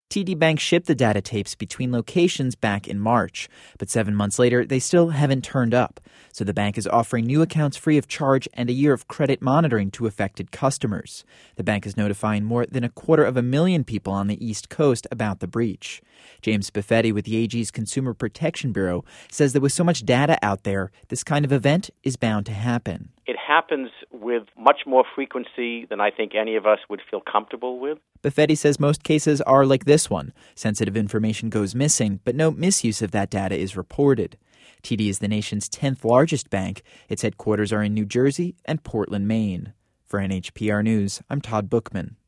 TD Bank shipped the data tapes between locations back in March, but 7 months later, they still haven't turned up. So the bank is offering new accounts free of charge and a year of credit monitoring to affected customers. The bank is notifying more than 250,000 people on the East Coast about the breach. James Buffetti with the AG's Consumer Protection Bureau says that with so much data out there, this kind of event is bound to happen. It happens with much more frequency than I think any of us would feel comfortable with. Buffetti says most cases are like this one. Sensitive information goes missing, but no misuse of that data is reported. TD is the nation's 10th largest bank. Its headquarters are in New Jersey and Portland, Maine. For NHPR News, I'm Todd Bookman.